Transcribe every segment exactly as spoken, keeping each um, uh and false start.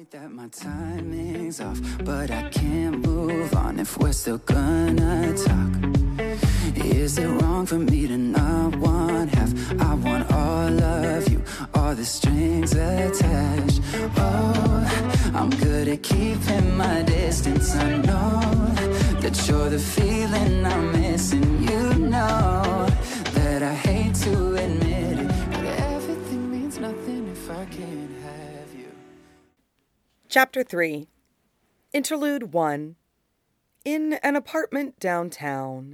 worried that my timing's off, but I can't move on if we're still gonna talk. Is it wrong for me to not want half? I want all of you, all the strings attached. Oh, I'm good at keeping my distance. I know that you're the feeling I'm missing. You know that I hate to admit it, but everything means nothing if I can't have you. Chapter three. Interlude one. In an apartment downtown.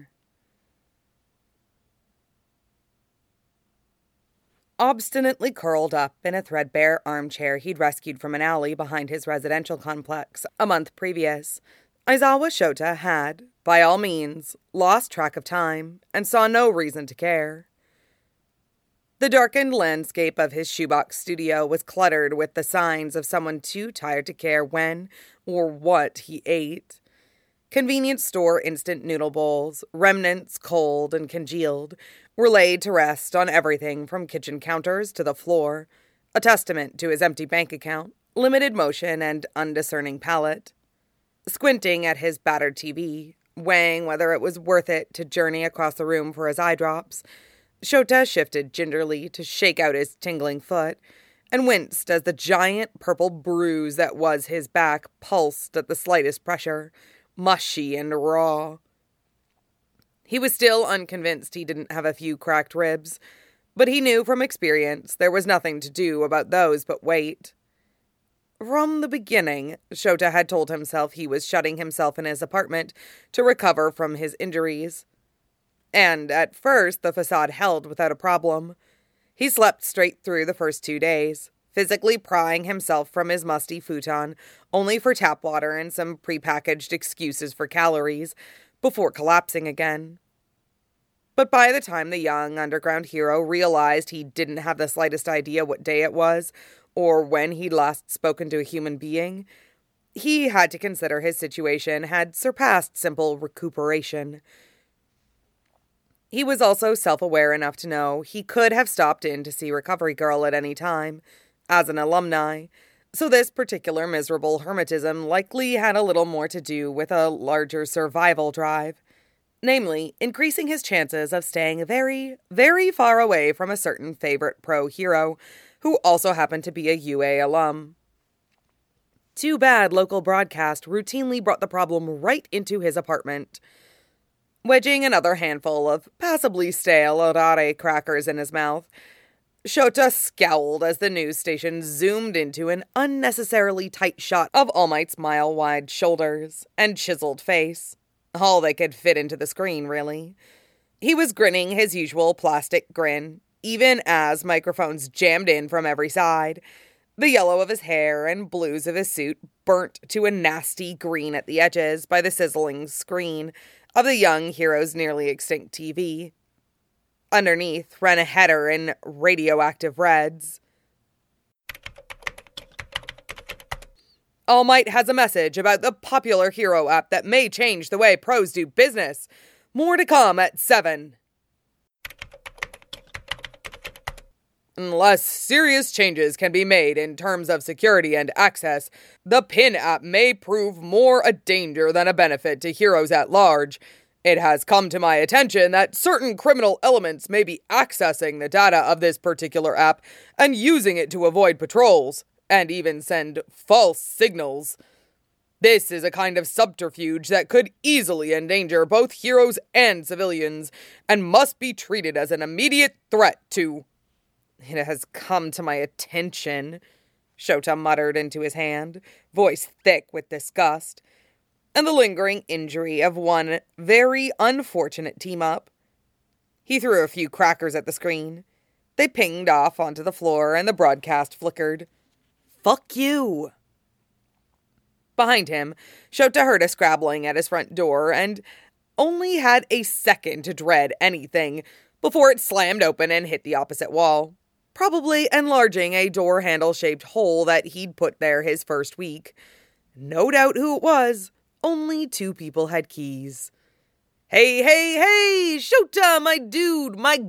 Obstinately curled up in a threadbare armchair he'd rescued from an alley behind his residential complex a month previous, Aizawa Shota had, by all means, lost track of time and saw no reason to care. The darkened landscape of his shoebox studio was cluttered with the signs of someone too tired to care when or what he ate. Convenience store instant noodle bowls, remnants cold and congealed, were laid to rest on everything from kitchen counters to the floor, a testament to his empty bank account, limited motion, and undiscerning palate. Squinting at his battered T V, weighing whether it was worth it to journey across the room for his eye drops, Shota shifted gingerly to shake out his tingling foot, and winced as the giant purple bruise that was his back pulsed at the slightest pressure, mushy and raw. He was still unconvinced he didn't have a few cracked ribs, but he knew from experience there was nothing to do about those but wait. From the beginning, Shota had told himself he was shutting himself in his apartment to recover from his injuries. And at first, the facade held without a problem. He slept straight through the first two days, physically prying himself from his musty futon, only for tap water and some prepackaged excuses for calories, before collapsing again. But by the time the young underground hero realized he didn't have the slightest idea what day it was, or when he'd last spoken to a human being, he had to consider his situation had surpassed simple recuperation. He was also self-aware enough to know he could have stopped in to see Recovery Girl at any time, as an alumni, so this particular miserable hermetism likely had a little more to do with a larger survival drive, namely, increasing his chances of staying very, very far away from a certain favorite pro-hero, who also happened to be a U A alum. Too bad local broadcast routinely brought the problem right into his apartment. Wedging another handful of passably stale Orare crackers in his mouth, Shota scowled as the news station zoomed into an unnecessarily tight shot of All Might's mile-wide shoulders and chiseled face. All they could fit into the screen, really. He was grinning his usual plastic grin, even as microphones jammed in from every side. The yellow of his hair and blues of his suit burnt to a nasty green at the edges by the sizzling screen of the young hero's nearly extinct T V. Underneath ran a header in radioactive reds. All Might has a message about the popular hero app that may change the way pros do business. More to come at seven. Unless serious changes can be made in terms of security and access, the PIN app may prove more a danger than a benefit to heroes at large. It has come to my attention that certain criminal elements may be accessing the data of this particular app and using it to avoid patrols, and even send false signals. This is a kind of subterfuge that could easily endanger both heroes and civilians, and must be treated as an immediate threat to... It has come to my attention, Shota muttered into his hand, voice thick with disgust, and the lingering injury of one very unfortunate team-up. He threw a few crackers at the screen. They pinged off onto the floor, and the broadcast flickered. Fuck you! Behind him, Shota heard a scrabbling at his front door, and only had a second to dread anything before it slammed open and hit the opposite wall, probably enlarging a door handle-shaped hole that he'd put there his first week. No doubt who it was. Only two people had keys. Hey, hey, hey! Shota, my dude, my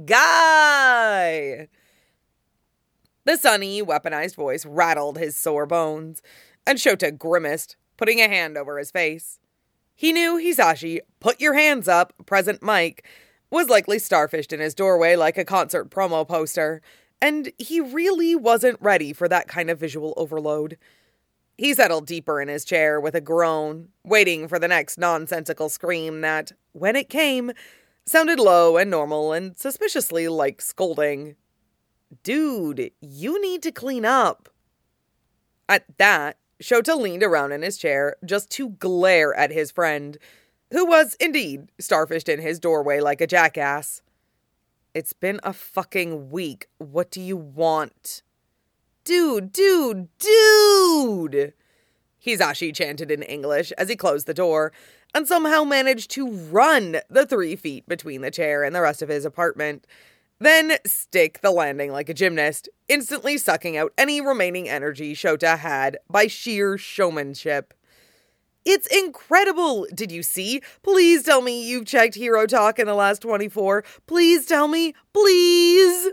guy! The sunny, weaponized voice rattled his sore bones, and Shota grimaced, putting a hand over his face. He knew Hisashi, put your hands up, present Mike, was likely starfished in his doorway like a concert promo poster, and he really wasn't ready for that kind of visual overload. He settled deeper in his chair with a groan, waiting for the next nonsensical scream that, when it came, sounded low and normal and suspiciously like scolding. Dude, you need to clean up. At that, Shota leaned around in his chair just to glare at his friend, who was indeed starfished in his doorway like a jackass. It's been a fucking week. What do you want? Dude, dude, dude! Hisashi chanted in English as he closed the door, and somehow managed to run the three feet between the chair and the rest of his apartment, then stick the landing like a gymnast, instantly sucking out any remaining energy Shota had by sheer showmanship. It's incredible! Did you see? Please tell me you've checked Hero Talk in the last twenty-four. Please tell me, please!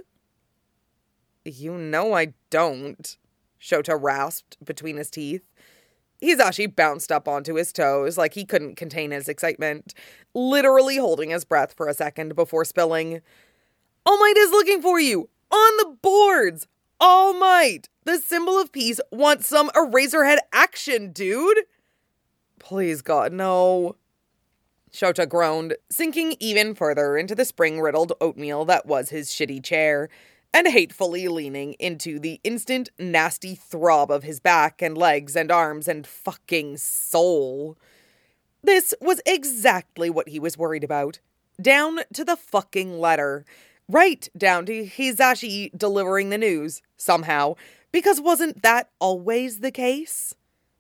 You know I don't, Shota rasped between his teeth. Hisashi bounced up onto his toes like he couldn't contain his excitement, literally holding his breath for a second before spilling. All Might is looking for you! On the boards! All Might! The symbol of peace wants some Eraserhead action, dude! Please, God, no. Shota groaned, sinking even further into the spring-riddled oatmeal that was his shitty chair, and hatefully leaning into the instant nasty throb of his back and legs and arms and fucking soul. This was exactly what he was worried about. Down to the fucking letter. Right down to Hisashi delivering the news, somehow, because wasn't that always the case?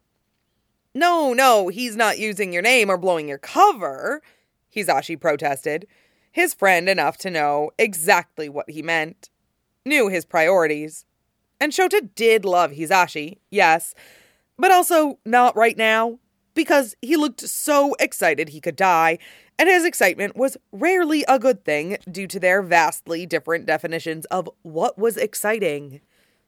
No, no, he's not using your name or blowing your cover, Hisashi protested, his friend enough to know exactly what he meant. Knew his priorities. And Shota did love Hisashi, yes, but also not right now, because he looked so excited he could die, and his excitement was rarely a good thing due to their vastly different definitions of what was exciting.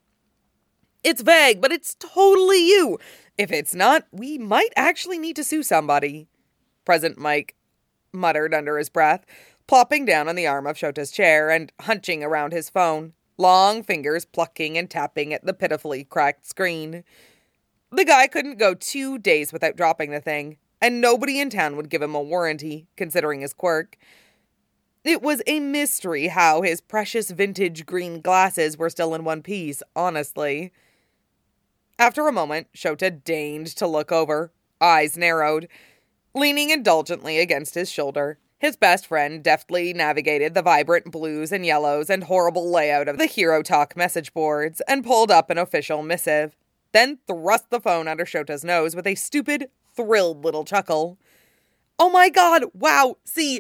It's vague, but it's totally you. If it's not, we might actually need to sue somebody, Present Mike muttered under his breath, plopping down on the arm of Shota's chair and hunching around his phone, long fingers plucking and tapping at the pitifully cracked screen. The guy couldn't go two days without dropping the thing, and nobody in town would give him a warranty, considering his quirk. It was a mystery how his precious vintage green glasses were still in one piece, honestly. After a moment, Shota deigned to look over, eyes narrowed. Leaning indulgently against his shoulder, his best friend deftly navigated the vibrant blues and yellows and horrible layout of the Hero Talk message boards and pulled up an official missive, then thrust the phone under Shota's nose with a stupid, thrilled little chuckle. Oh my god, wow, see,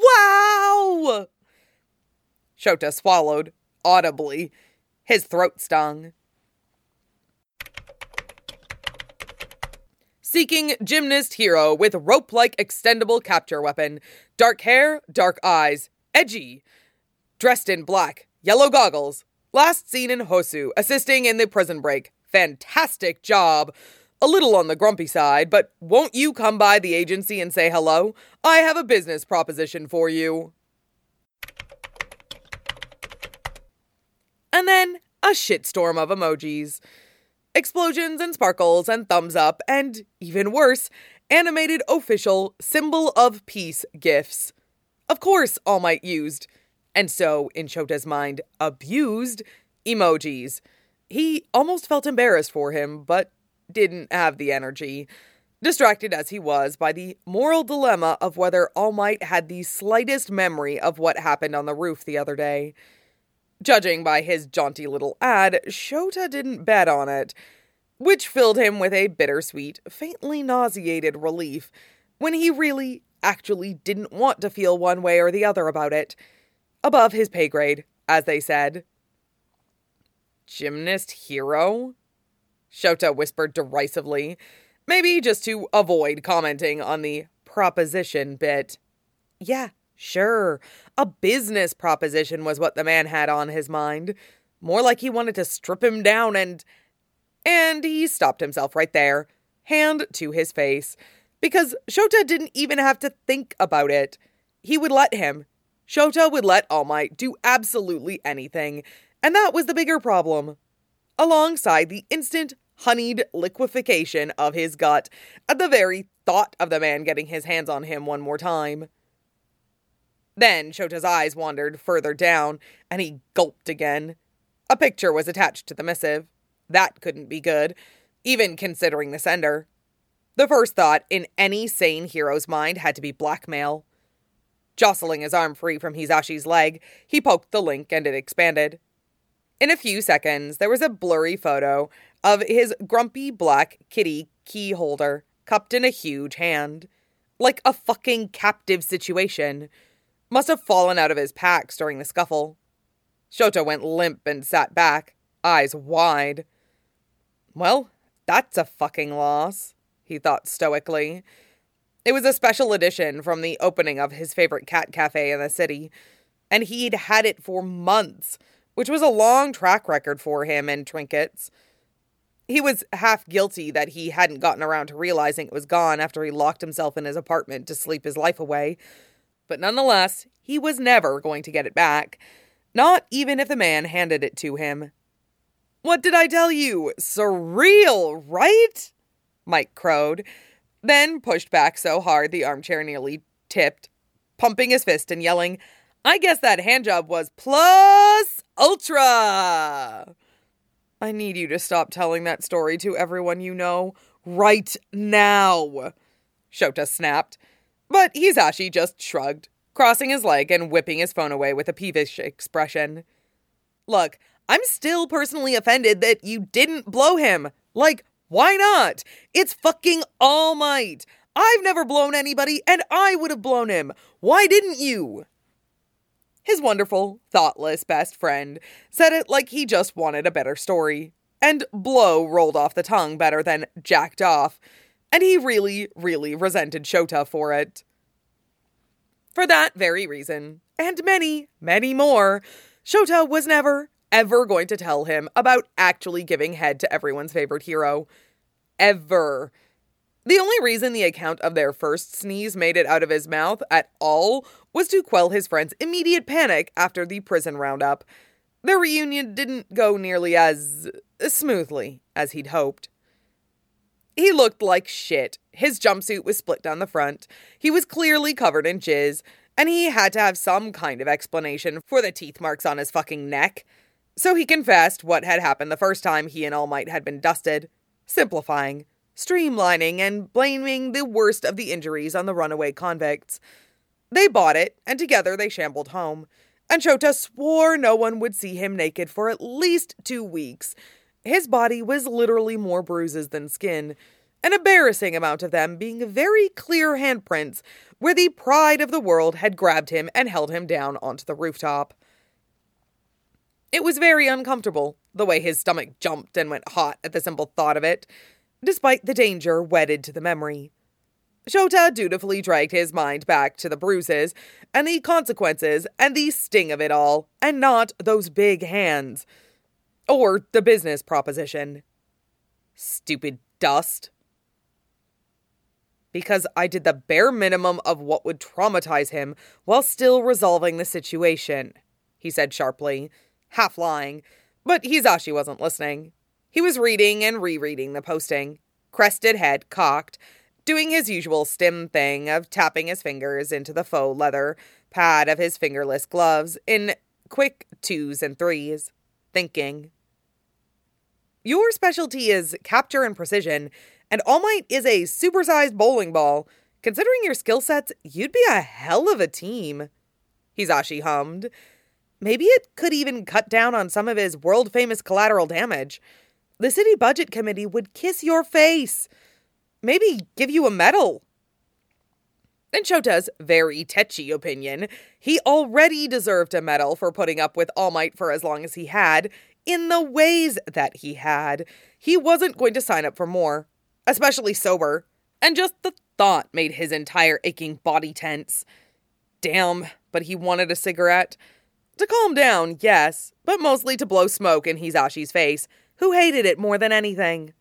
wow! Shota swallowed, audibly. His throat stung. Seeking gymnast hero with rope-like extendable capture weapon. Dark hair, dark eyes. Edgy. Dressed in black. Yellow goggles. Last seen in Hosu, assisting in the prison break. Fantastic job. A little on the grumpy side, but won't you come by the agency and say hello? I have a business proposition for you. And then a shitstorm of emojis. Explosions and sparkles and thumbs up and, even worse, animated official symbol of peace gifs. Of course, All Might used, and so, in Shota's mind, abused, emojis. He almost felt embarrassed for him, but didn't have the energy. Distracted as he was by the moral dilemma of whether All Might had the slightest memory of what happened on the roof the other day. Judging by his jaunty little ad, Shota didn't bet on it, which filled him with a bittersweet, faintly nauseated relief when he really, actually didn't want to feel one way or the other about it. Above his pay grade, as they said. Gymnast hero? Shota whispered derisively, maybe just to avoid commenting on the proposition bit. Yeah. Sure, a business proposition was what the man had on his mind. More like he wanted to strip him down and... And he stopped himself right there, hand to his face, because Shota didn't even have to think about it. He would let him. Shota would let All Might do absolutely anything, and that was the bigger problem. Alongside the instant, honeyed liquefaction of his gut at the very thought of the man getting his hands on him one more time. Then Shota's eyes wandered further down, and he gulped again. A picture was attached to the missive. That couldn't be good, even considering the sender. The first thought in any sane hero's mind had to be blackmail. Jostling his arm free from Hisashi's leg, he poked the link and it expanded. In a few seconds, there was a blurry photo of his grumpy black kitty key holder cupped in a huge hand. Like a fucking captive situation. Must have fallen out of his packs during the scuffle. Shota went limp and sat back, eyes wide. Well, that's a fucking loss, he thought stoically. It was a special edition from the opening of his favorite cat cafe in the city, and he'd had it for months, which was a long track record for him and trinkets. He was half guilty that he hadn't gotten around to realizing it was gone after he locked himself in his apartment to sleep his life away, but nonetheless, he was never going to get it back, not even if the man handed it to him. "What did I tell you? Surreal, right?" Mike crowed, then pushed back so hard the armchair nearly tipped, pumping his fist and yelling, "I guess that handjob was plus ultra!" "I need you to stop telling that story to everyone you know, right now," Shota snapped. But Hisashi just shrugged, crossing his leg and whipping his phone away with a peevish expression. "Look, I'm still personally offended that you didn't blow him. Like, why not? It's fucking All Might. I've never blown anybody, and I would have blown him. Why didn't you?" His wonderful, thoughtless best friend said it like he just wanted a better story. And blow rolled off the tongue better than jacked off. And he really, really resented Shota for it. For that very reason, and many, many more, Shota was never, ever going to tell him about actually giving head to everyone's favorite hero. Ever. The only reason the account of their first sneeze made it out of his mouth at all was to quell his friend's immediate panic after the prison roundup. Their reunion didn't go nearly as smoothly as he'd hoped. He looked like shit. His jumpsuit was split down the front. He was clearly covered in jizz, and he had to have some kind of explanation for the teeth marks on his fucking neck. So he confessed what had happened the first time he and All Might had been dusted, simplifying, streamlining, and blaming the worst of the injuries on the runaway convicts. They bought it, and together they shambled home, and Shota swore no one would see him naked for at least two weeks. His body was literally more bruises than skin, an embarrassing amount of them being very clear handprints where the pride of the world had grabbed him and held him down onto the rooftop. It was very uncomfortable, the way his stomach jumped and went hot at the simple thought of it, despite the danger wedded to the memory. Shota dutifully dragged his mind back to the bruises, and the consequences, and the sting of it all, and not those big hands. Or the business proposition. Stupid dust. Because I did the bare minimum of what would traumatize him while still resolving the situation, he said sharply, half lying, but Hisashi wasn't listening. He was reading and rereading the posting, crested head cocked, doing his usual stim thing of tapping his fingers into the faux leather pad of his fingerless gloves in quick twos and threes, thinking. Your specialty is capture and precision, and All Might is a supersized bowling ball. Considering your skill sets, you'd be a hell of a team, Hisashi hummed. Maybe it could even cut down on some of his world-famous collateral damage. The city budget committee would kiss your face. Maybe give you a medal. In Shota's very tetchy opinion, he already deserved a medal for putting up with All Might for as long as he had, in the ways that he had. He wasn't going to sign up for more, especially sober, and just the thought made his entire aching body tense. Damn, but he wanted a cigarette. To calm down, yes, but mostly to blow smoke in Hisashi's face, Who hated it more than anything?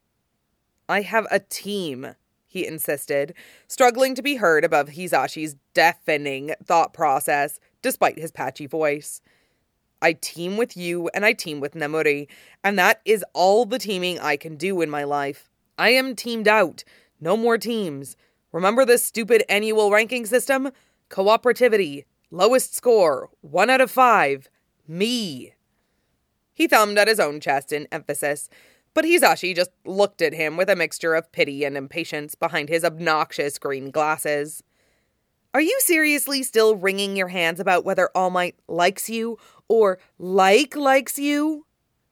I have a team, he insisted, struggling to be heard above Hisashi's deafening thought process, despite his patchy voice. I team with you and I team with Nemuri, and that is all the teaming I can do in my life. I am teamed out. No more teams. Remember this stupid annual ranking system? Cooperativity. Lowest score. One out of five. Me. He thumbed at his own chest in emphasis, but Hisashi just looked at him with a mixture of pity and impatience behind his obnoxious green glasses. Are you seriously still wringing your hands about whether All Might likes you or like likes you?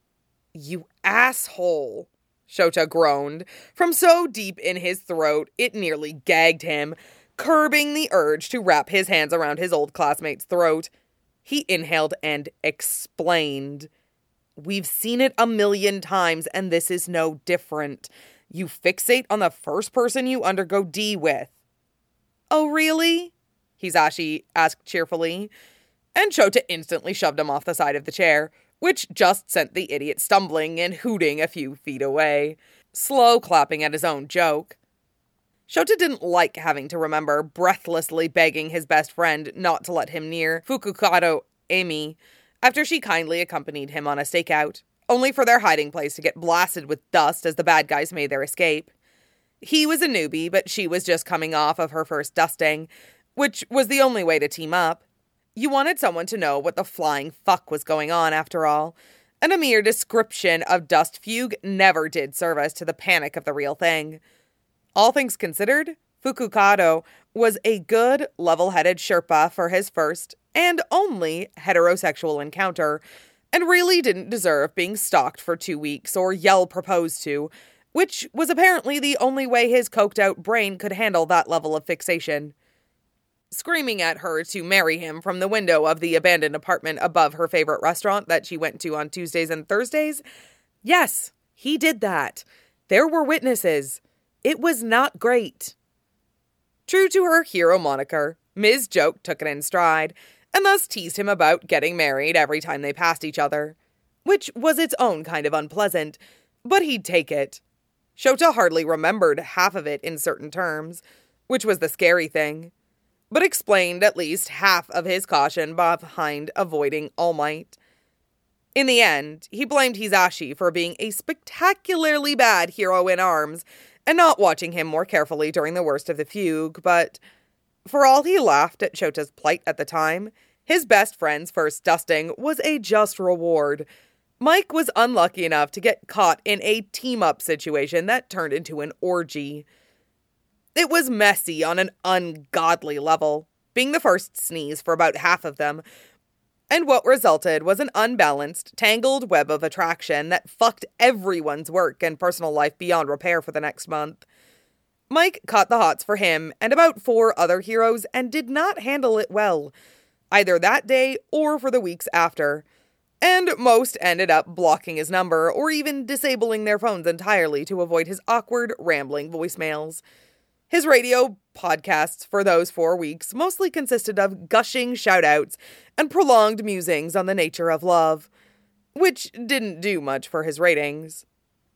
You asshole, Shota groaned, from so deep in his throat it nearly gagged him, curbing the urge to wrap his hands around his old classmate's throat. He inhaled and explained. We've seen it a million times, and this is no different. You fixate on the first person you undergo D with. Oh, really? Hisashi asked cheerfully, and Shota instantly shoved him off the side of the chair, which just sent the idiot stumbling and hooting a few feet away, slow clapping at his own joke. Shota didn't like having to remember breathlessly begging his best friend not to let him near Fukukado Emi, after she kindly accompanied him on a stakeout, only for their hiding place to get blasted with dust as the bad guys made their escape. He was a newbie, but she was just coming off of her first dusting, which was the only way to team up. You wanted someone to know what the flying fuck was going on, after all, and a mere description of dust fugue never did service to the panic of the real thing. All things considered, Fukukado was a good, level-headed Sherpa for his first and only heterosexual encounter, and really didn't deserve being stalked for two weeks or yell proposed to, which was apparently the only way his coked-out brain could handle that level of fixation. Screaming at her to marry him from the window of the abandoned apartment above her favorite restaurant that she went to on Tuesdays and Thursdays? Yes, he did that. There were witnesses. It was not great. True to her hero moniker, Miz Joke took it in stride, and thus teased him about getting married every time they passed each other, which was its own kind of unpleasant, but he'd take it. Shota hardly remembered half of it in certain terms, which was the scary thing, but explained at least half of his caution behind avoiding All Might. In the end, he blamed Hisashi for being a spectacularly bad hero in arms and not watching him more carefully during the worst of the fugue, but for all he laughed at Shota's plight at the time, his best friend's first dusting was a just reward. Mike was unlucky enough to get caught in a team-up situation that turned into an orgy. It was messy on an ungodly level, being the first sneeze for about half of them, and what resulted was an unbalanced, tangled web of attraction that fucked everyone's work and personal life beyond repair for the next month. Mike caught the hots for him and about four other heroes and did not handle it well, either that day or for the weeks after, and most ended up blocking his number or even disabling their phones entirely to avoid his awkward, rambling voicemails. His radio podcasts for those four weeks mostly consisted of gushing shout-outs and prolonged musings on the nature of love, which didn't do much for his ratings.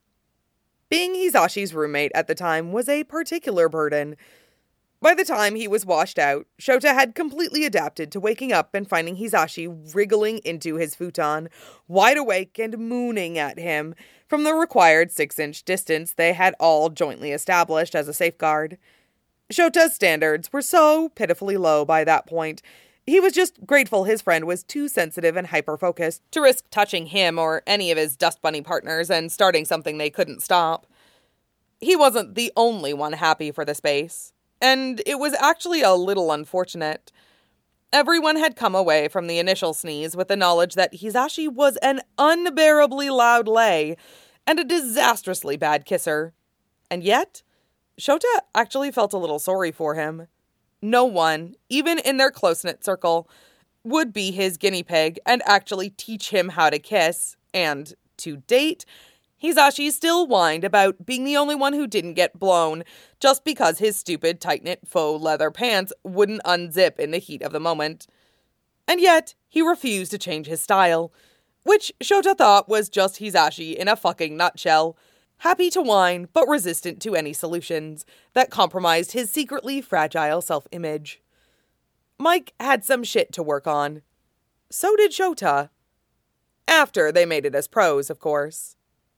Being Hisashi's roommate at the time was a particular burden. By the time he was washed out, Shota had completely adapted to waking up and finding Hisashi wriggling into his futon, wide awake and mooning at him from the required six-inch distance they had all jointly established as a safeguard. Shota's standards were so pitifully low by that point, he was just grateful his friend was too sensitive and hyper-focused to risk touching him or any of his Dust Bunny partners and starting something they couldn't stop. He wasn't the only one happy for the space, and it was actually a little unfortunate. Everyone had come away from the initial sneeze with the knowledge that Hisashi was an unbearably loud lay and a disastrously bad kisser. And yet, Shota actually felt a little sorry for him. No one, even in their close-knit circle, would be his guinea pig and actually teach him how to kiss, and, to date, Hisashi still whined about being the only one who didn't get blown just because his stupid tight-knit faux leather pants wouldn't unzip in the heat of the moment. And yet, he refused to change his style, which Shota thought was just Hisashi in a fucking nutshell. Happy to whine, but resistant to any solutions that compromised his secretly fragile self-image. Mike had some shit to work on. So did Shota. After they made it as pros, of course.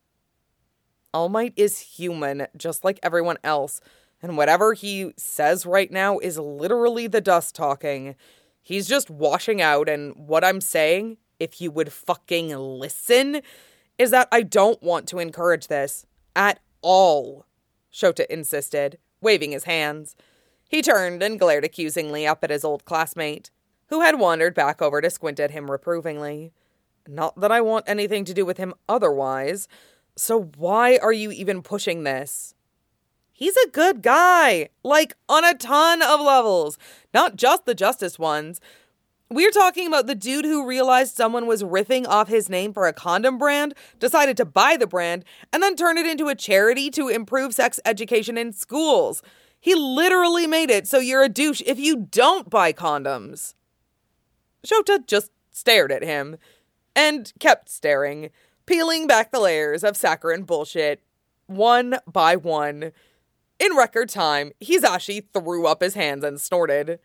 All Might is human, just like everyone else, and whatever he says right now is literally the dust talking. He's just washing out, and what I'm saying, if you would fucking listen, is that I don't want to encourage this. At all, Shota insisted, waving his hands. He turned and glared accusingly up at his old classmate, who had wandered back over to squint at him reprovingly. Not that I want anything to do with him otherwise, so why are you even pushing this? He's a good guy, like on a ton of levels, not just the justice ones. We're talking about the dude who realized someone was riffing off his name for a condom brand, decided to buy the brand, and then turn it into a charity to improve sex education in schools. He literally made it so you're a douche if you don't buy condoms. Shota just stared at him, and kept staring, peeling back the layers of saccharine bullshit, one by one. In record time, Hisashi threw up his hands and snorted.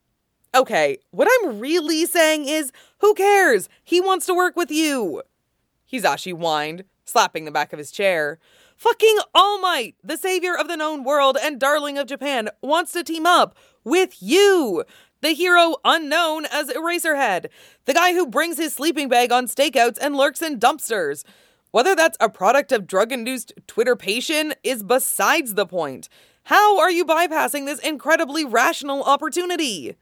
Okay, what I'm really saying is, who cares? He wants to work with you. Hisashi whined, slapping the back of his chair. Fucking All Might, the savior of the known world and darling of Japan, wants to team up with you. The hero unknown as Eraserhead. The guy who brings his sleeping bag on stakeouts and lurks in dumpsters. Whether that's a product of drug-induced Twitterpation is besides the point. How are you bypassing this incredibly rational opportunity?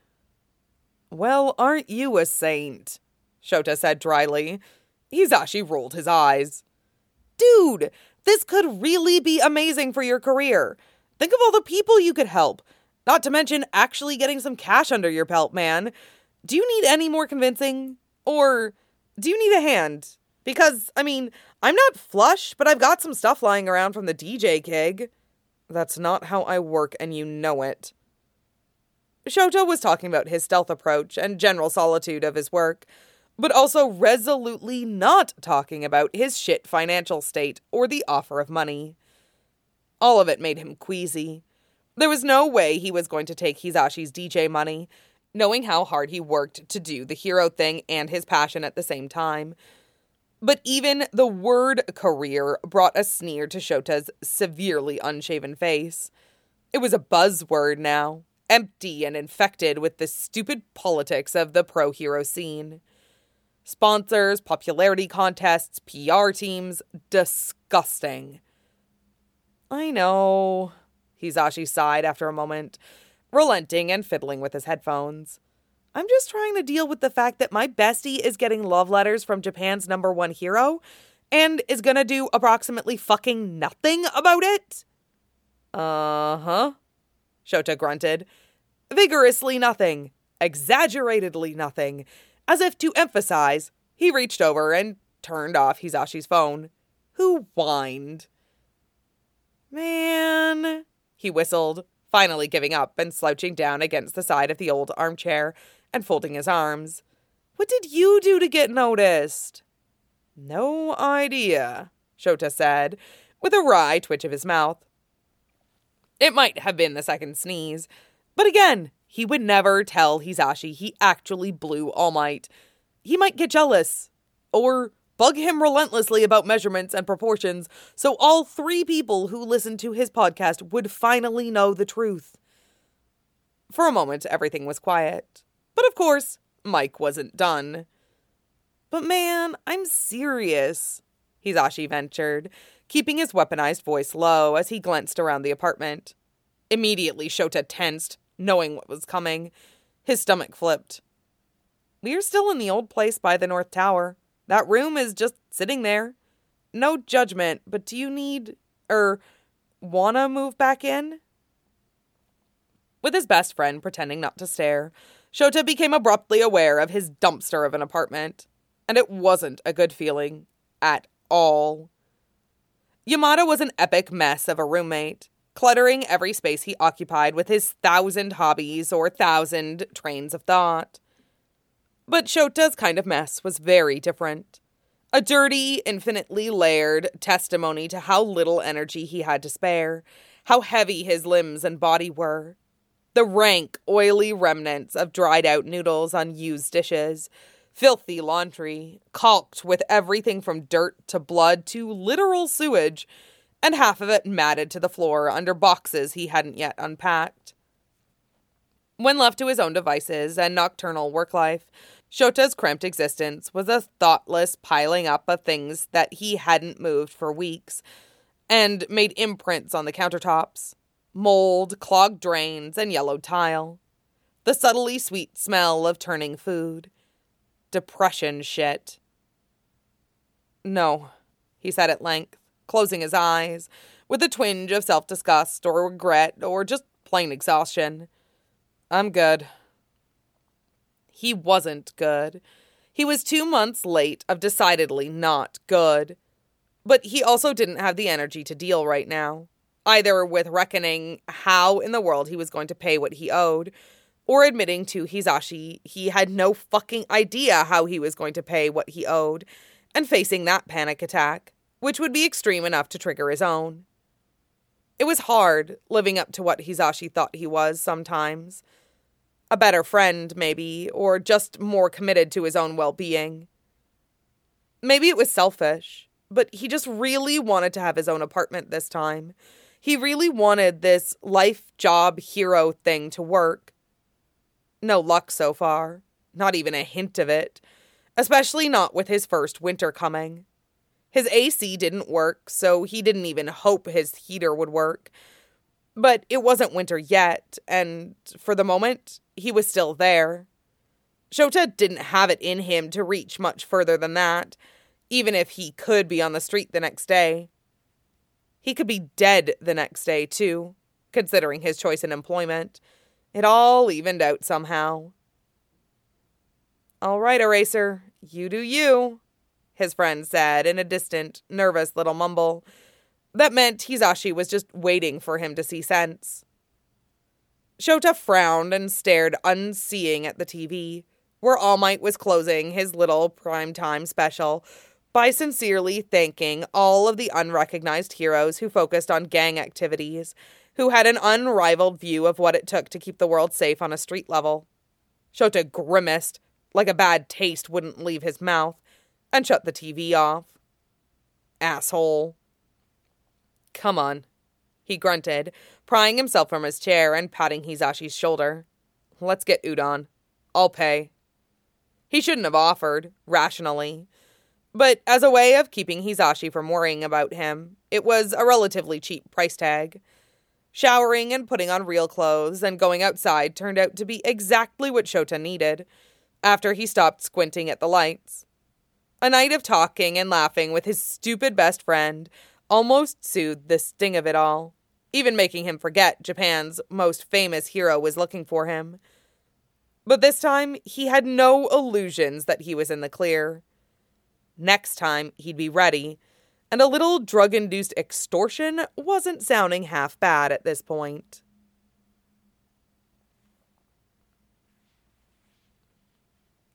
Well, aren't you a saint? Shota said dryly. Hisashi rolled his eyes. Dude, this could really be amazing for your career. Think of all the people you could help. Not to mention actually getting some cash under your belt, man. Do you need any more convincing? Or do you need a hand? Because, I mean, I'm not flush, but I've got some stuff lying around from the D J gig. That's not how I work, and you know it. Shota was talking about his stealth approach and general solitude of his work, but also resolutely not talking about his shit financial state or the offer of money. All of it made him queasy. There was no way he was going to take Hisashi's D J money, knowing how hard he worked to do the hero thing and his passion at the same time. But even the word career brought a sneer to Shota's severely unshaven face. It was a buzzword now, empty and infected with the stupid politics of the pro-hero scene. Sponsors, popularity contests, P R teams, disgusting. I know, Hisashi sighed after a moment, relenting and fiddling with his headphones. I'm just trying to deal with the fact that my bestie is getting love letters from Japan's number one hero and is gonna do approximately fucking nothing about it. Uh-huh, Shota grunted. Vigorously nothing, exaggeratedly nothing. As if to emphasize, he reached over and turned off Hisashi's phone, who whined. Man, he whistled, finally giving up and slouching down against the side of the old armchair and folding his arms. What did you do to get noticed? No idea, Shota said, with a wry twitch of his mouth. It might have been the second sneeze, but again, he would never tell Hisashi he actually blew All Might. He might get jealous, or bug him relentlessly about measurements and proportions, so all three people who listened to his podcast would finally know the truth. For a moment, everything was quiet. But of course, Mike wasn't done. But man, I'm serious, Hisashi ventured, keeping his weaponized voice low as he glanced around the apartment. Immediately, Shota tensed, knowing what was coming. His stomach flipped. We're still in the old place by the North Tower. That room is just sitting there. No judgment, but do you need, er, wanna move back in? With his best friend pretending not to stare, Shota became abruptly aware of his dumpster of an apartment. And it wasn't a good feeling. At all. Yamada was an epic mess of a roommate, cluttering every space he occupied with his thousand hobbies or thousand trains of thought. But Shota's kind of mess was very different. A dirty, infinitely layered testimony to how little energy he had to spare, how heavy his limbs and body were. The rank, oily remnants of dried-out noodles on used dishes, filthy laundry, caulked with everything from dirt to blood to literal sewage, and half of it matted to the floor under boxes he hadn't yet unpacked. When left to his own devices and nocturnal work life, Shota's cramped existence was a thoughtless piling up of things that he hadn't moved for weeks, and made imprints on the countertops. Mold, clogged drains, and yellowed tile. The subtly sweet smell of turning food. Depression shit. No, he said at length, closing his eyes, with a twinge of self-disgust or regret or just plain exhaustion. I'm good. He wasn't good. He was two months late of decidedly not good. But he also didn't have the energy to deal right now, either with reckoning how in the world he was going to pay what he owed, or admitting to Hisashi he had no fucking idea how he was going to pay what he owed, and facing that panic attack, which would be extreme enough to trigger his own. It was hard living up to what Hisashi thought he was sometimes. A better friend, maybe, or just more committed to his own well-being. Maybe it was selfish, but he just really wanted to have his own apartment this time. He really wanted this life-job hero thing to work. No luck so far. Not even a hint of it. Especially not with his first winter coming. His A C didn't work, so he didn't even hope his heater would work. But it wasn't winter yet, and for the moment, he was still there. Shota didn't have it in him to reach much further than that, even if he could be on the street the next day. He could be dead the next day, too, considering his choice in employment. It all evened out somehow. All right, Eraser, you do you, his friend said in a distant, nervous little mumble. That meant Hisashi was just waiting for him to see sense. Shota frowned and stared unseeing at the T V, where All Might was closing his little primetime special by sincerely thanking all of the unrecognized heroes who focused on gang activities, who had an unrivaled view of what it took to keep the world safe on a street level. Shota grimaced, like a bad taste wouldn't leave his mouth, and shut the T V off. Asshole. Come on, he grunted, prying himself from his chair and patting Hisashi's shoulder. Let's get udon. I'll pay. He shouldn't have offered, rationally. But as a way of keeping Hisashi from worrying about him, it was a relatively cheap price tag. Showering and putting on real clothes and going outside turned out to be exactly what Shota needed, after he stopped squinting at the lights. A night of talking and laughing with his stupid best friend almost soothed the sting of it all, even making him forget Japan's most famous hero was looking for him. But this time, he had no illusions that he was in the clear. Next time, he'd be ready, and a little drug-induced extortion wasn't sounding half bad at this point.